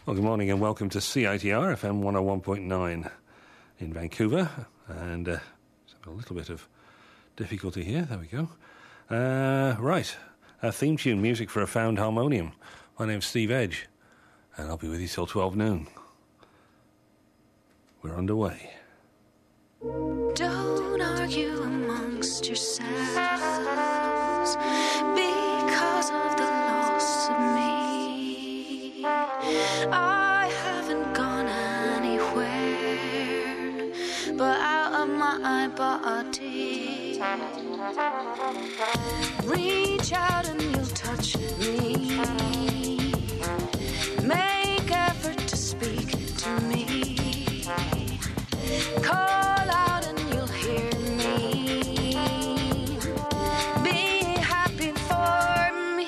Well, good morning and welcome to CITR FM 101.9 in Vancouver. And just have a little bit of difficulty here. There we go. Right. Our theme tune, Music for a Found Harmonium. My name's Steve Edge, and I'll be with you till 12 noon. We're underway. Don't argue amongst yourselves because of the loss of me. I haven't gone anywhere but out of my body. Reach out and you'll touch me. Make effort to speak to me. Call out and you'll hear me. Be happy for me.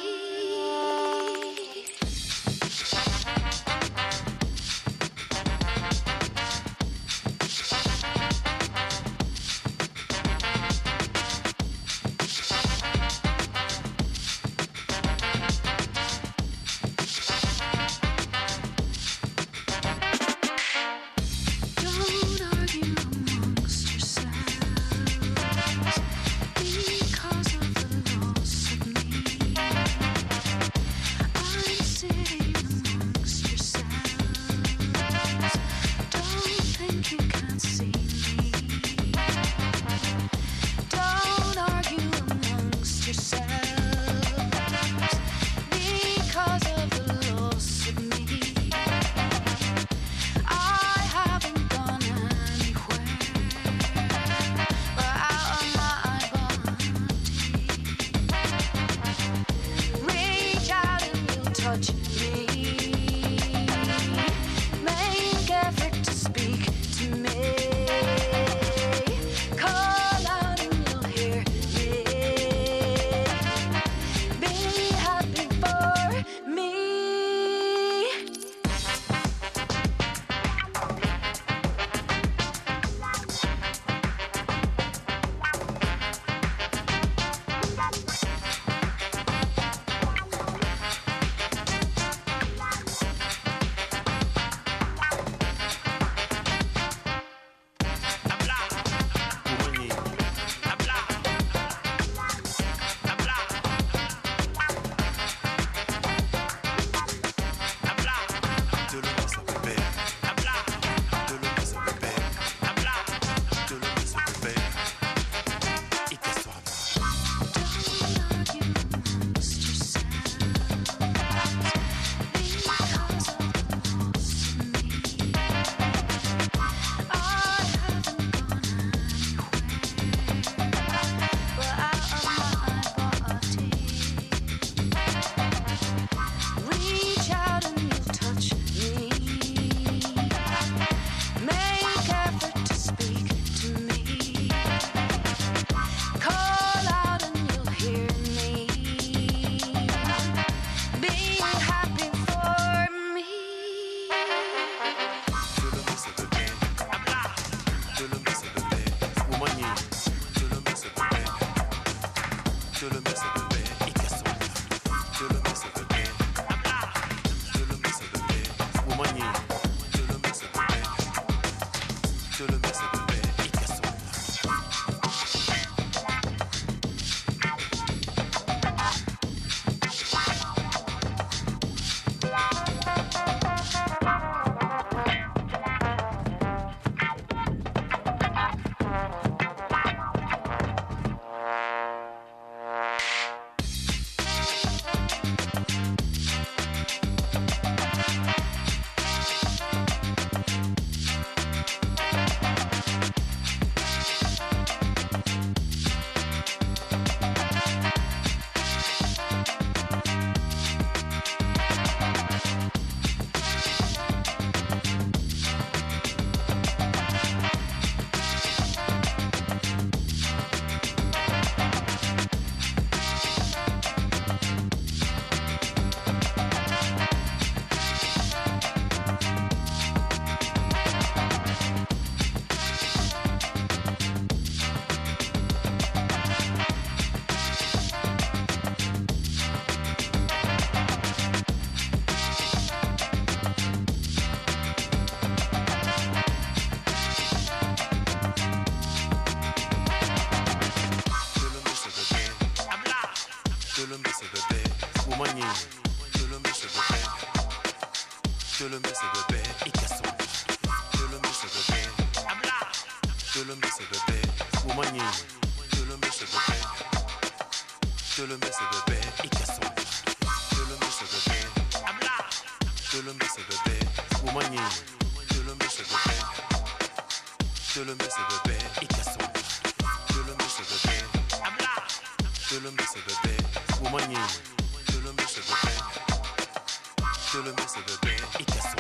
Je le mets ce bébé. Je le mets ce bébé. Ikasso. Je le mets ce bébé. Habla. Je le mets ce bébé. Woumani. Je le mets ce bébé. Je le mets ce bébé. Ikasso. Je le mets ce bébé. Habla. Je le mets ce bébé. Woumani. Je le mets ce bébé. Je le mets ce bébé. Ikasso. Je le mets ce bébé. Habla. Je le mets ce bébé. Woumani. Je le mets ce bébé. Je le mets ce bébé. Ikasso.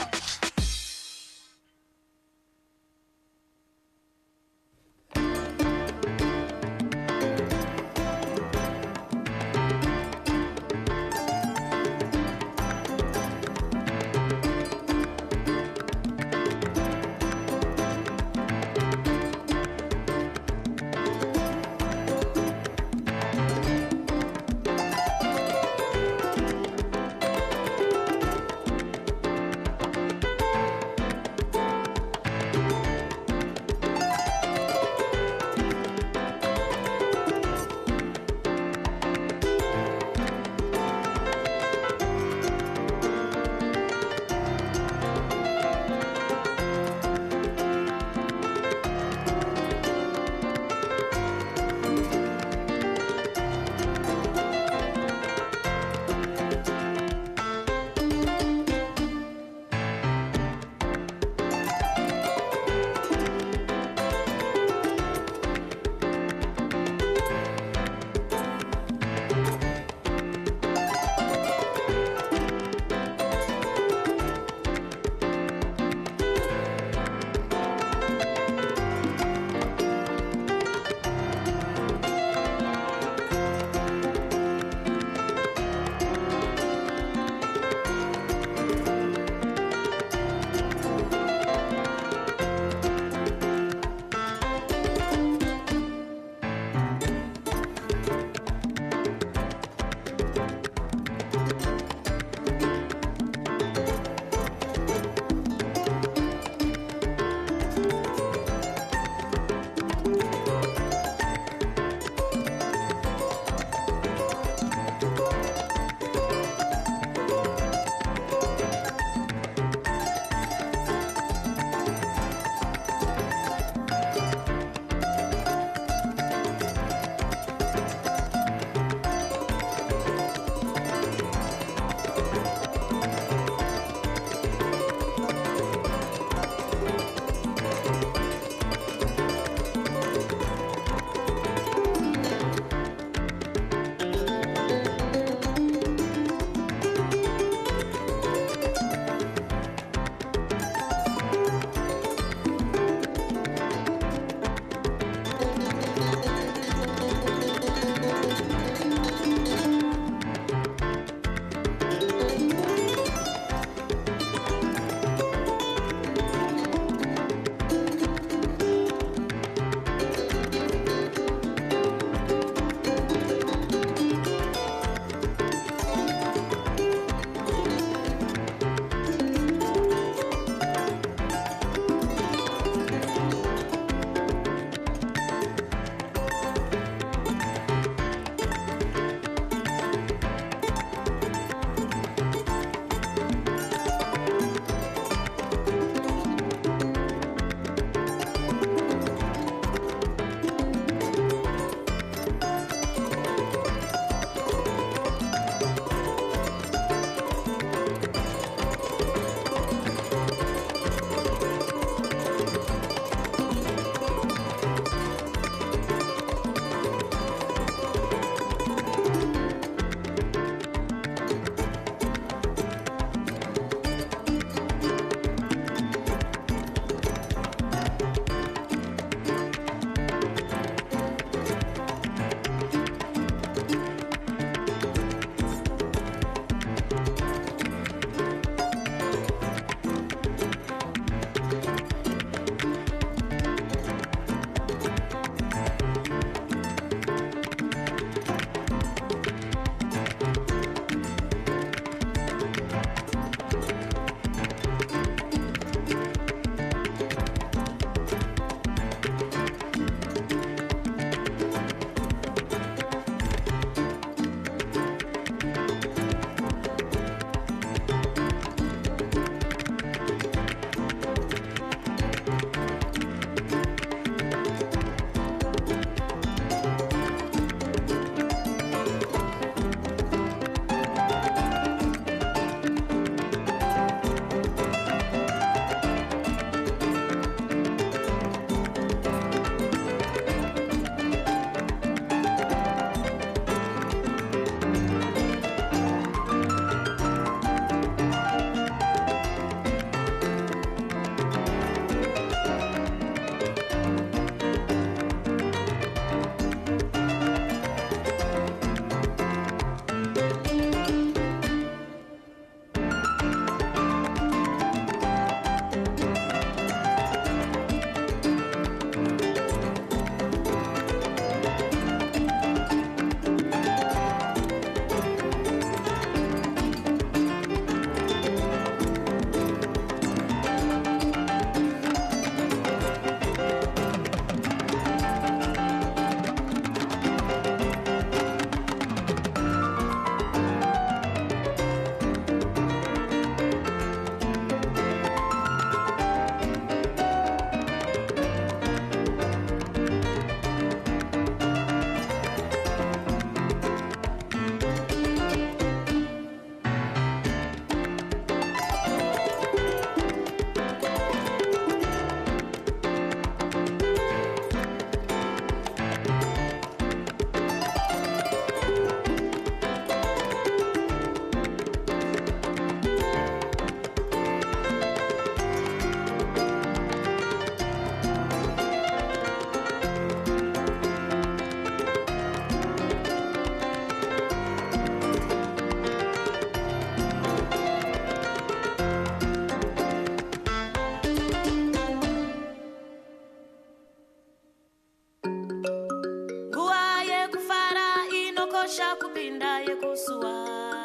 yekusua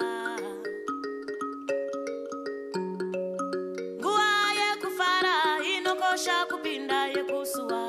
nguwa yekufara inokosha kupinda yekusua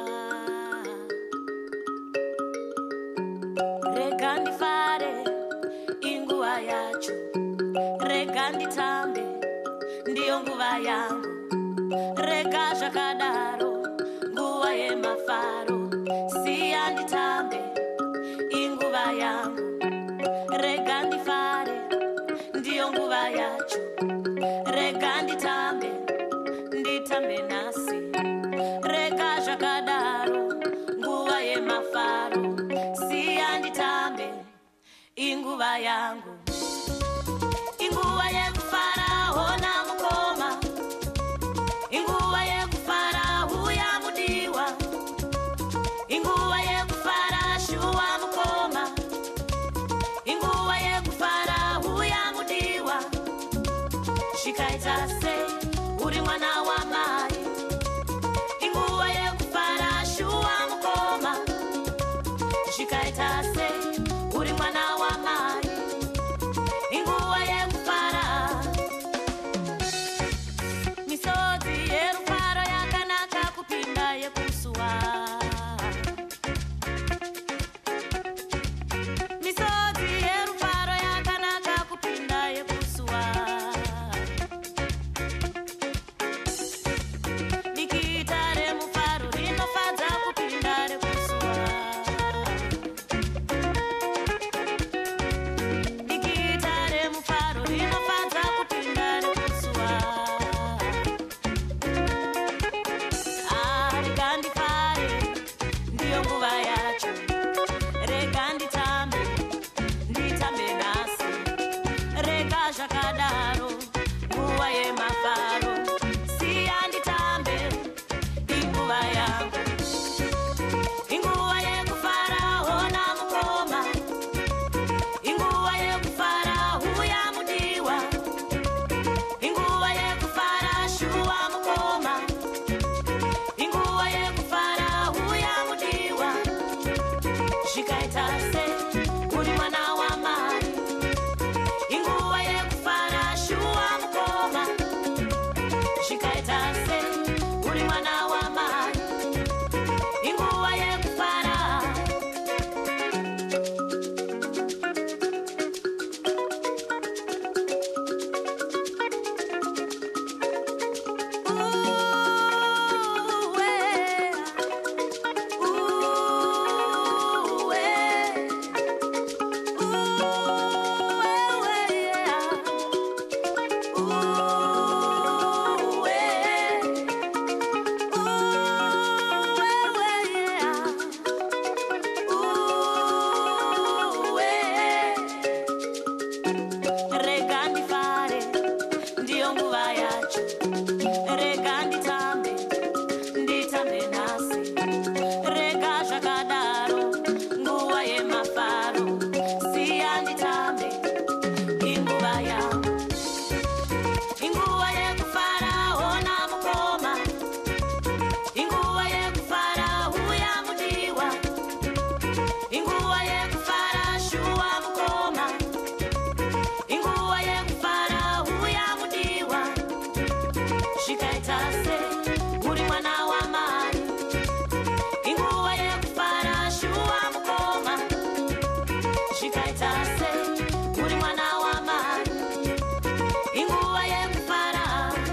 rega ndifare inguwa yacho rega nditambe ndiyo nguva yangu rega zvakadaro nguva yemafaro siya nditambe inguva yangu rega ndifare ndiyo nguva yacho rega nditambe nditambe nasi rega zvakadaro nguva yemafaro siya nditambe inguva yangu inguva yekufara hona mukoma inguva yekufara huya mudiwa inguva yekufara shuwa mukoma inguva yekufara huya mudiwa zvikaita sei uri mwana wamai inguva yekufara shuwa mukoma zvikaita sei uri mwana wamai inguva yekufara misodzi yerufaro yakanaka kupinda yekusuwa misodzi yerufaro yakanaka kupinda yekusuwa dikita remufaro rinofadza kupinda rekusuwa dikita remufaro rinofadza kupinda rekusuwa rega ndifare ndiyo nguva yacho rega nditambe nditambe nasi rega zvakadaro nguva yemafaro siya nditambe inguva yangu inguva yekufara hona mukoma inguva yekufara huya mudiwa inguva yekufara shuwa mukoma inguva yekufara huya mudiwa zvikaita sei uri mwana wamai inguva yekufara shuwa mukoma zvikaita sei uri mwana wamai inguva yekufara rega ndifare ndiyo nguva yacho rega nditambe nditambe nasi rega zvakadaro nguva yemafaro siya nditambe inguva yangu inguva yekufara hona mukoma inguva yekufara huya mudiwa inguva yekufara shuwa mukoma inguva yekufara huya mudiwa zvikaita sei uri mwana wamai inguva yekufara shuwa mukoma zvikaita sei uri mwana wamai inguva yekufara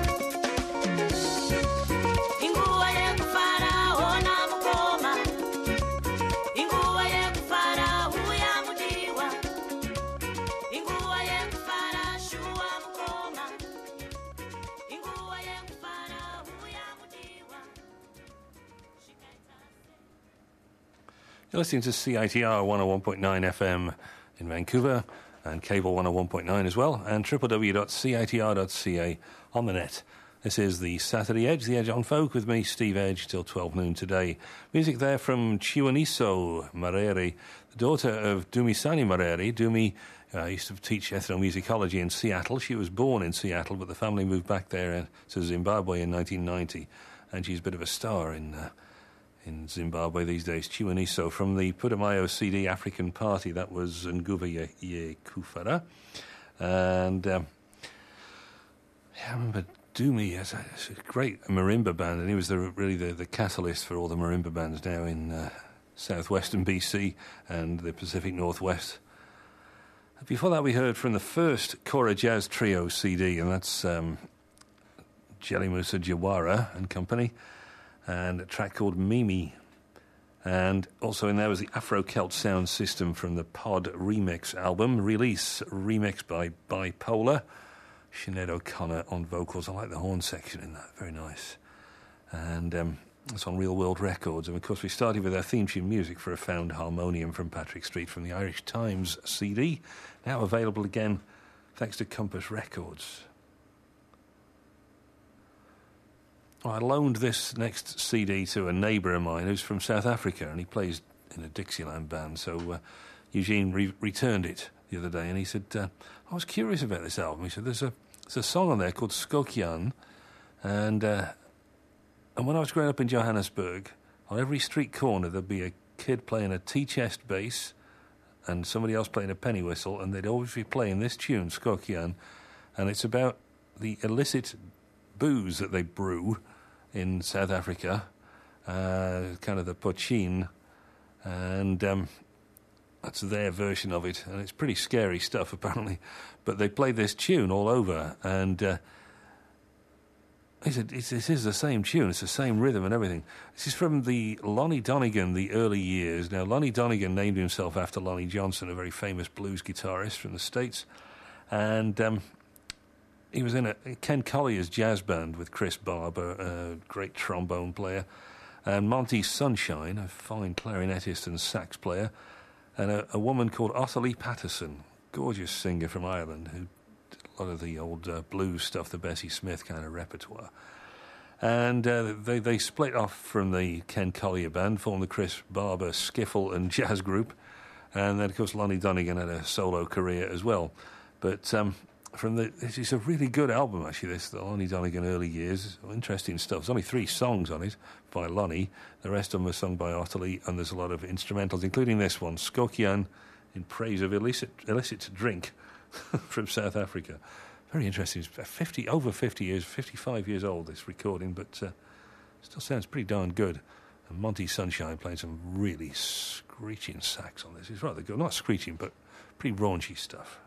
inguva yekufara hona mukoma inguva yekufara huya mudiwa inguva yekufara shuwa mukoma inguva yekufara huya mudiwa zvikaita You're listening to CITR 101.9 FM in Vancouver and cable 101.9 as well, and www.citr.ca on the net. This is the Saturday Edge on Folk with me, Steve Edge, till 12 noon today. Music there from Chiwaniso Mareri, the daughter of Dumisani Mareri. Dumi used to teach ethnomusicology in Seattle. She was born in Seattle, but the family moved back there to Zimbabwe in 1990, and she's a bit of a star in in Zimbabwe these days, Chiwaniso, from the Putumayo CD African Party. That was Nguva Ye Kufara. And I remember Dumi as a great marimba band, and he was really the catalyst for all the marimba bands now in southwestern BC and the Pacific Northwest. Before that, we heard from the first Kora Jazz Trio CD, and that's Jelly Musa Jawara and Company, and a track called Mimi. And also in there was the Afro-Celt sound system from the Pod Remix album, Release, remixed by Bipolar. Sinead O'Connor on vocals. I like the horn section in that, very nice. And it's on Real World Records. And of course we started with our theme tune music for A Found Harmonium from Patrick Street from the Irish Times CD, now available again thanks to Compass Records. Well, I loaned this next CD to a neighbour of mine who's from South Africa, and he plays in a Dixieland band, so Eugene returned it the other day, and he said, I was curious about this album. He said, there's a song on there called Skokian, and when I was growing up in Johannesburg, on every street corner there'd be a kid playing a tea-chest bass and somebody else playing a penny whistle, and they'd always be playing this tune, Skokian, and it's about the illicit booze that they brew in South Africa, kind of the pochine, and that's their version of it, and it's pretty scary stuff, apparently. But they played this tune all over, and he said, this is the same tune, it's the same rhythm and everything. This is from the Lonnie Donegan, the early years. Now, Lonnie Donegan named himself after Lonnie Johnson, a very famous blues guitarist from the States, and he was in a Ken Collier's jazz band with Chris Barber, a great trombone player, and Monty Sunshine, a fine clarinetist and sax player, and a woman called Ottilie Patterson, gorgeous singer from Ireland, who did a lot of the old blues stuff, the Bessie Smith kind of repertoire. And they split off from the Ken Collier band, formed the Chris Barber skiffle and jazz group, and then, of course, Lonnie Donegan had a solo career as well. But it's a really good album, actually, the Lonnie Donegan early years. Interesting stuff. There's only 3 songs on it by Lonnie. The rest of them are sung by Ottilie, and there's a lot of instrumentals, including this one, Skokian, in praise of illicit drink from South Africa. Very interesting. It's over 50 years, 55 years old, this recording, but still sounds pretty darn good. And Monty Sunshine playing some really screeching sax on this. It's rather good. Not screeching, but pretty raunchy stuff.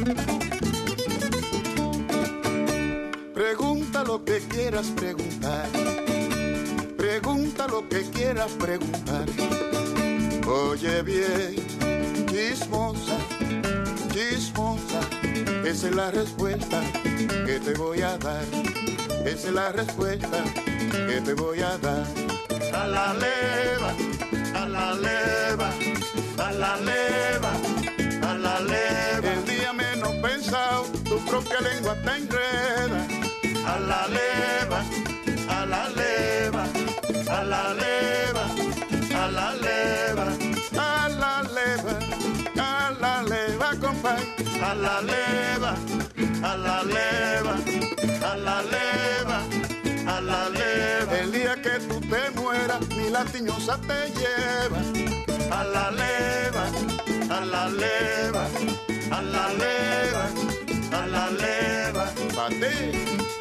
Pregunta lo que quieras preguntar. Pregunta lo que quieras preguntar. Oye bien, chismosa, chismosa, esa es la respuesta que te voy a dar. Esa es la respuesta que te voy a dar. A la leva, a la leva, a la leva, a la leva. El día menos pensado, tu propia lengua te enreda. A la leva, a la leva, a la leva, a la leva, a la leva, a la leva, compadre. A la leva, a la leva, a la leva, a la leva. El día que tú te mueras, ni la tiñosa te lleva. A la leva, a la leva, a la leva, a la leva. Pa' ti.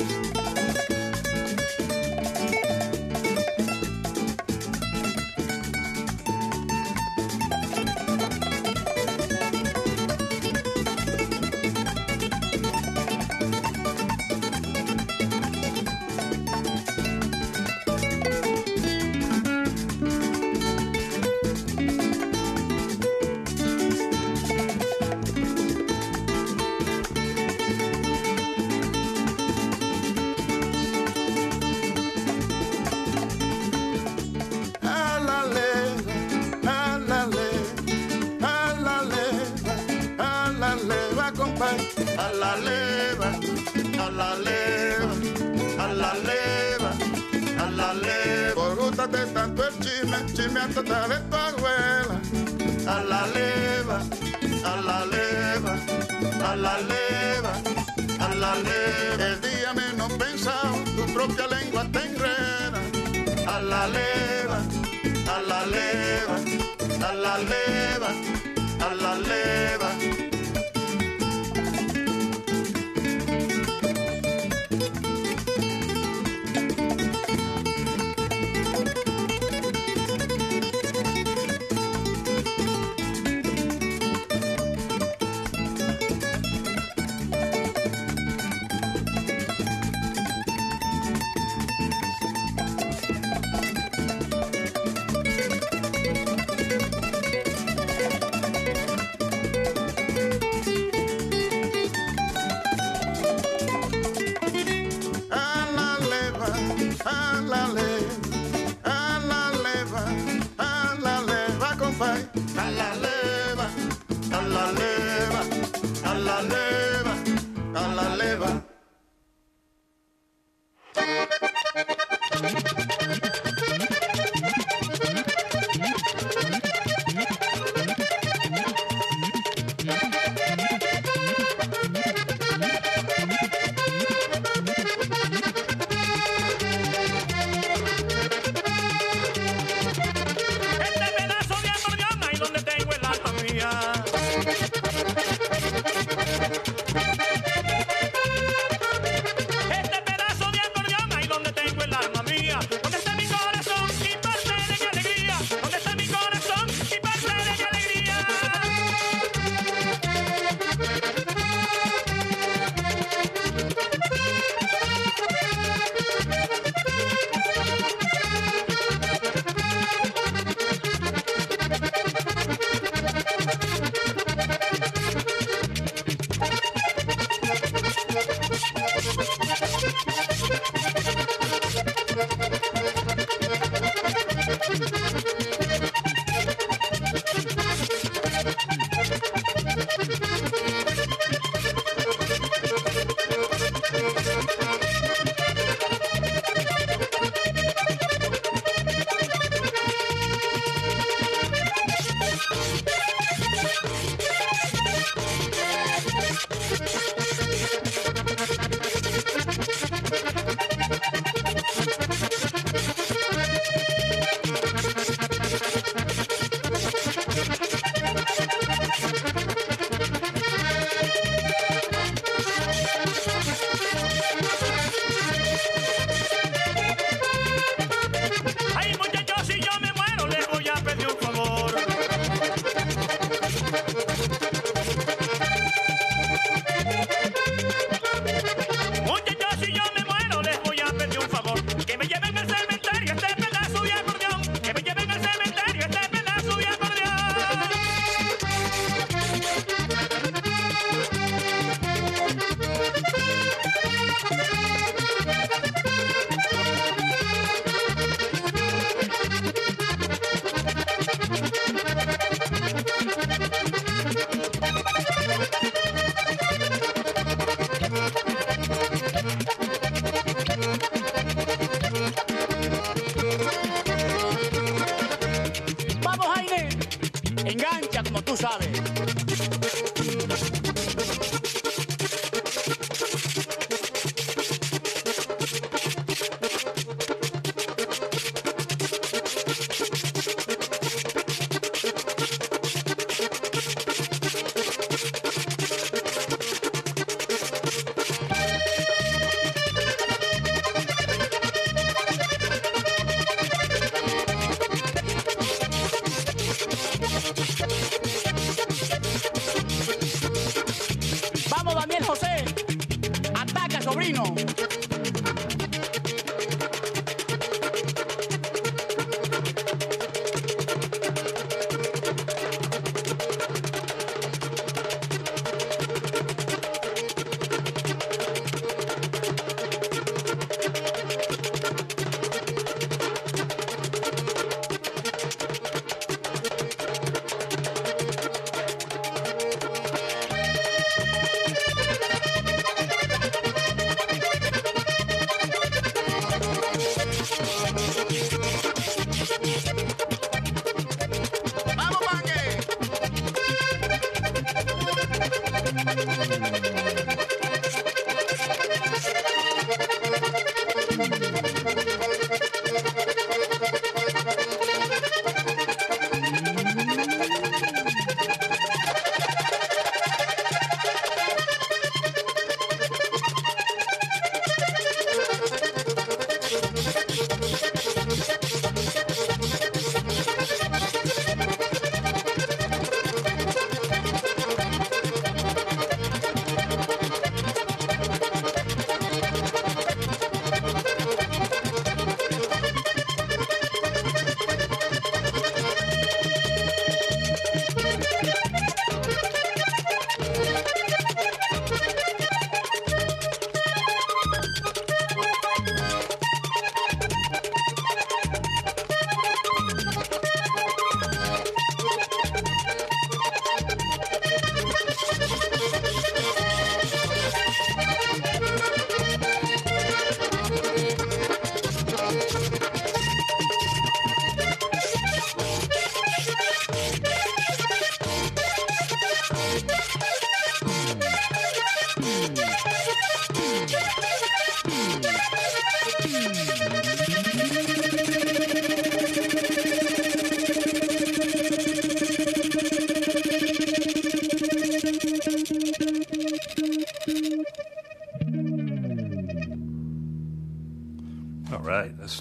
A la leva, a la leva, a la leva, a la leva. Por gústate tanto el chisme, chisme hasta de tu abuela. A la leva, a la leva, a la leva, a la leva. El día menos pensado, tu propia lengua te enreda. A la leva, a la leva, a la leva, a la leva.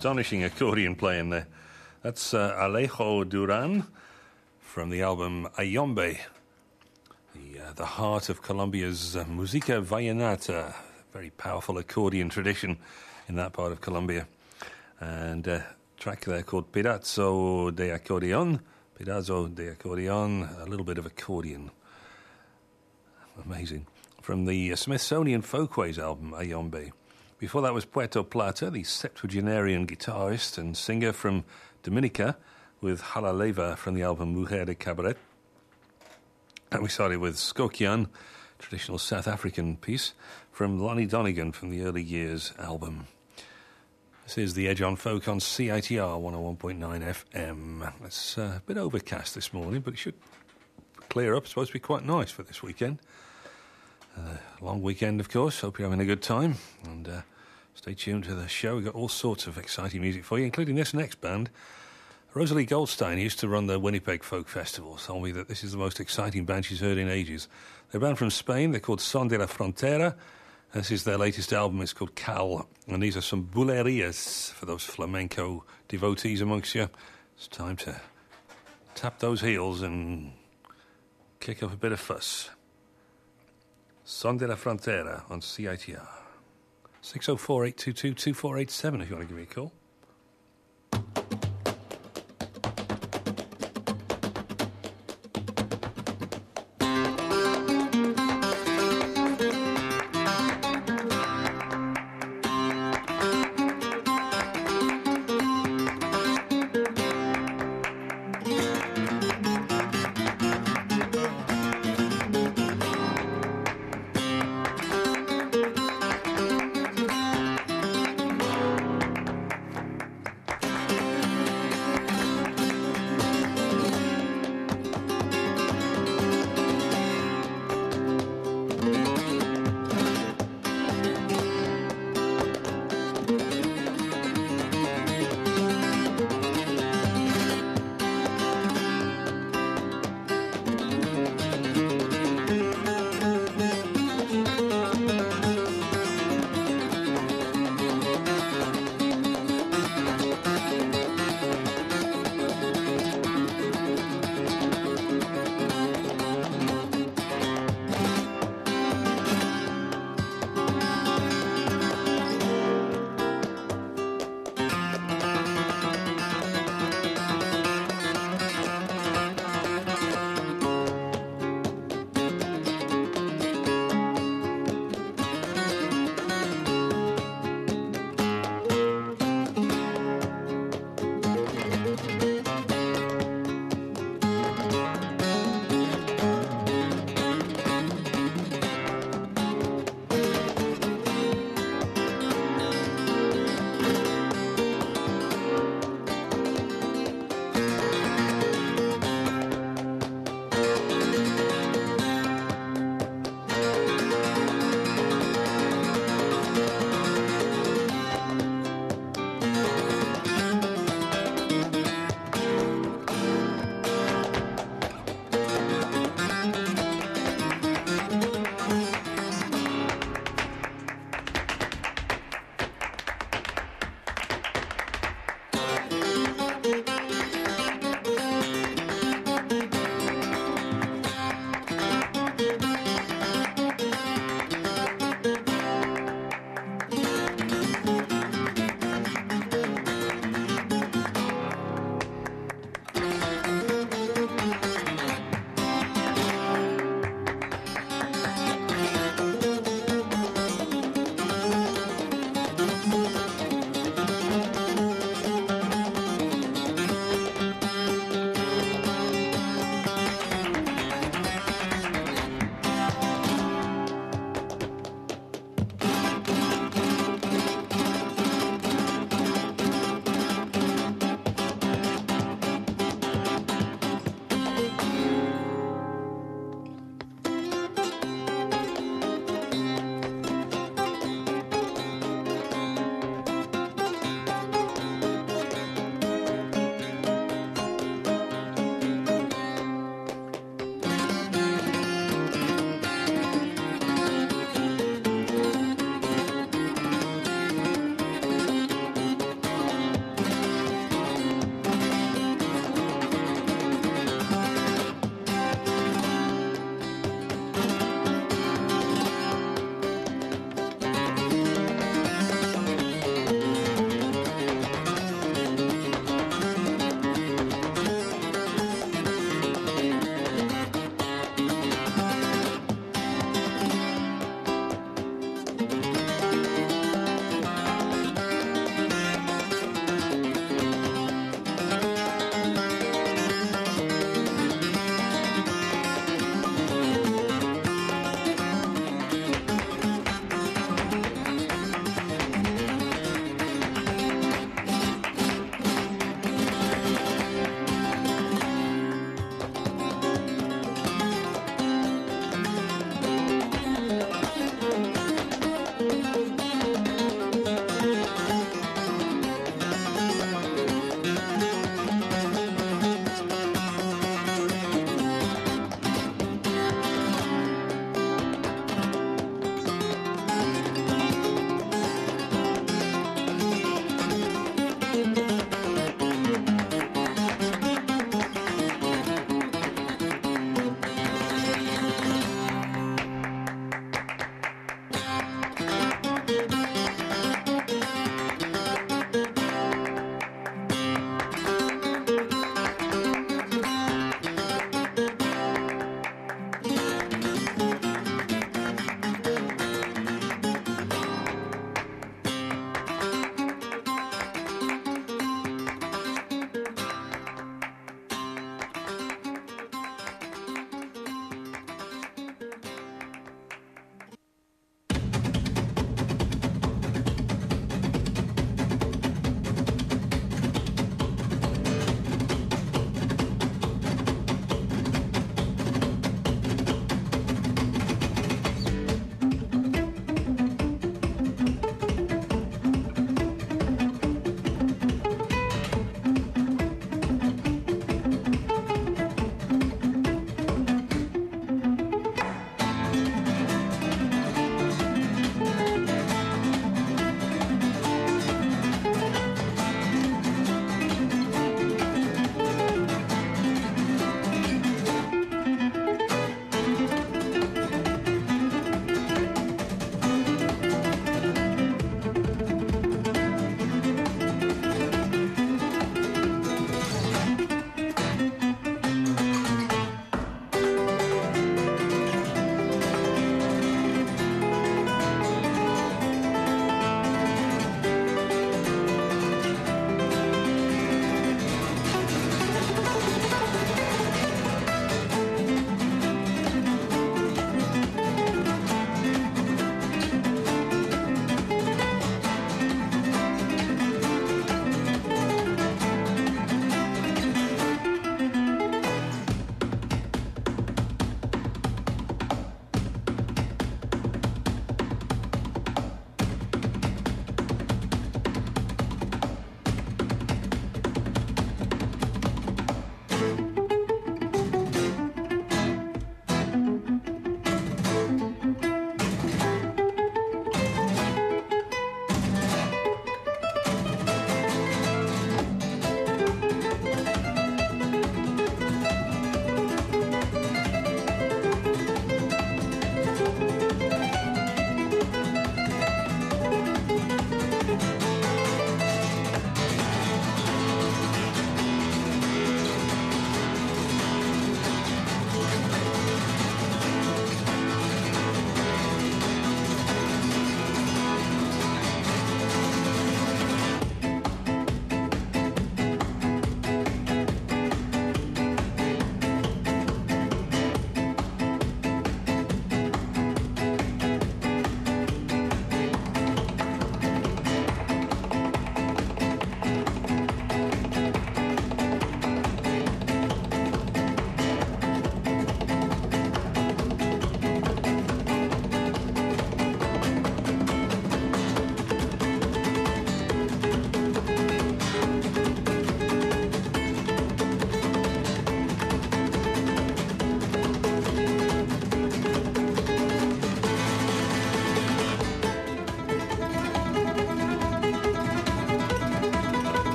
astonishing accordion playing there. That's Alejo Duran from the album Ayombe, the heart of Colombia's Música Vallenata, very powerful accordion tradition in that part of Colombia. And a track there called Pedazo de Accordion, a little bit of accordion. Amazing. From the Smithsonian Folkways album, Ayombe. Before that was Puerto Plata, the septuagenarian guitarist and singer from Dominica, with Halaleva from the album Mujer de Cabaret. And we started with Skokian, traditional South African piece, from Lonnie Donegan from the Early Years album. This is The Edge on Folk on CITR 101.9 FM. It's a bit overcast this morning, but it should clear up. It's supposed to be quite nice for this weekend. Long weekend, of course. Hope you're having a good time. And stay tuned to the show. We've got all sorts of exciting music for you, including this next band. Rosalie Goldstein used to run the Winnipeg Folk Festival. Told me that this is the most exciting band she's heard in ages. They're a band from Spain. They're called Son de la Frontera. This is their latest album. It's called Cal. And these are some bulerías for those flamenco devotees amongst you. It's time to tap those heels and kick up a bit of fuss. Son de la Frontera on CITR. 604-822-2487 if you want to give me a call.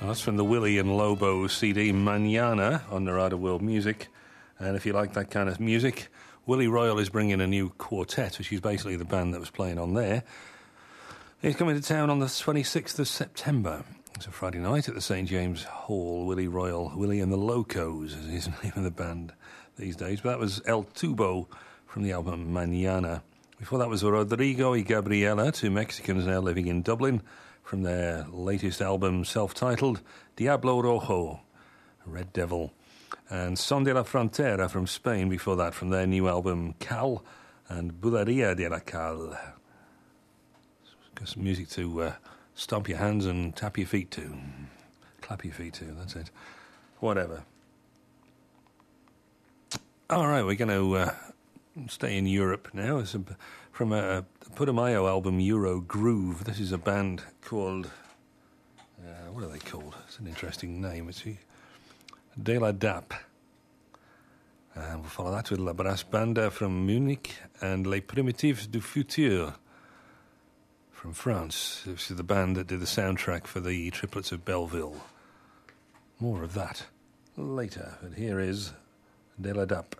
That's from the Willie and Lobo CD, Mañana, on Narada World Music. And if you like that kind of music, Willie Royal is bringing a new quartet, which is basically the band that was playing on there. He's coming to town on the 26th of September. It's a Friday night at the St. James Hall. Willie Royal, Willie and the Locos is his name of the band these days. But that was El Tubo from the album Mañana. Before that was Rodrigo y Gabriela, two Mexicans now living in Dublin, from their latest album, self-titled Diablo Rojo, Red Devil. And Son de la Frontera from Spain before that, from their new album Cal and Bulería de la Cal. Got some music to stomp your hands and tap your feet to. Clap your feet to, that's it. Whatever. All right, we're going to stay in Europe now. It's from a Putumayo album, Euro Groove. This is a band called... what are they called? It's an interesting name. It's De La Dap. And we'll follow that with La Brass Banda from Munich and Les Primitives du Futur from France. This is the band that did the soundtrack for the Triplets of Belleville. More of that later. But here is De La Dap.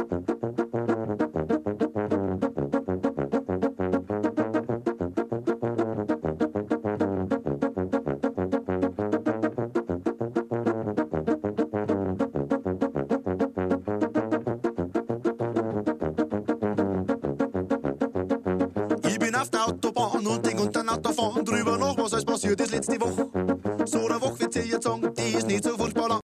Ich bin auf der Autobahn und denk unter der Autofahren drüber nach, was alles passiert ist letzte Woche. So eine Woche wird sie jetzt sagen, die ist nicht so furchtbar lang.